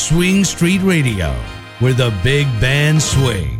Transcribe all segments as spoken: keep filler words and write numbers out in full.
Swing Street Radio, where the big band swing.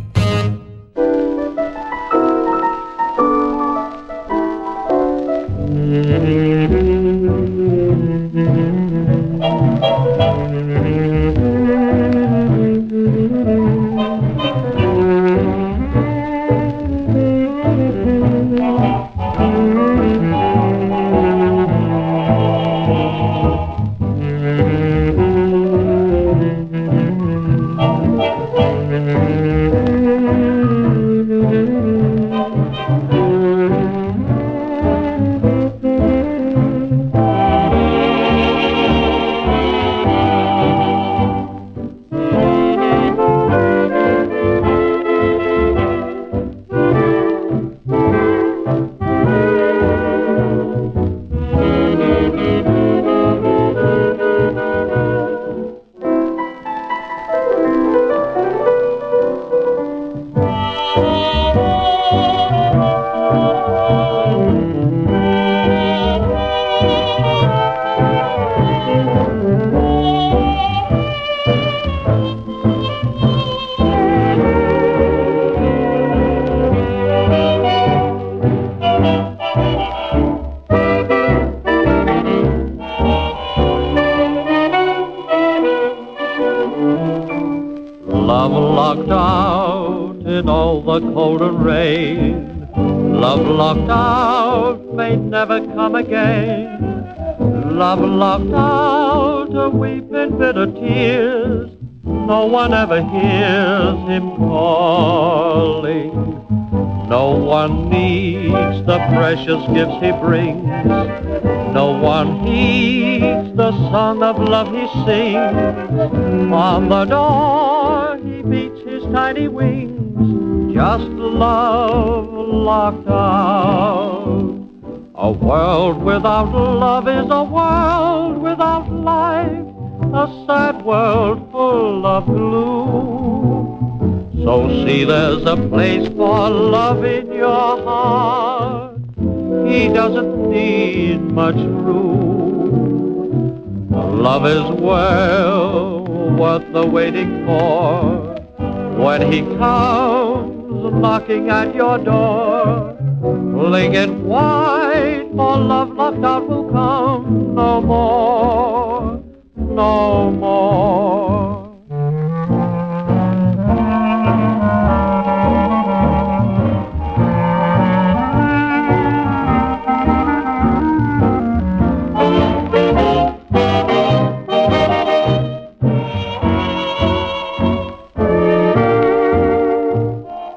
Locked out, a weeping bitter tears. No one ever hears him calling. No one needs the precious gifts he brings. No one heeds the song of love he sings. On the door he beats his tiny wings. Just love locked out. A world without love is a world without life, a sad world full of gloom. So see, there's a place for love in your heart. He doesn't need much room. Love is well worth the waiting for. When he comes knocking at your door, blink it wide, for love locked out will come no more, no more.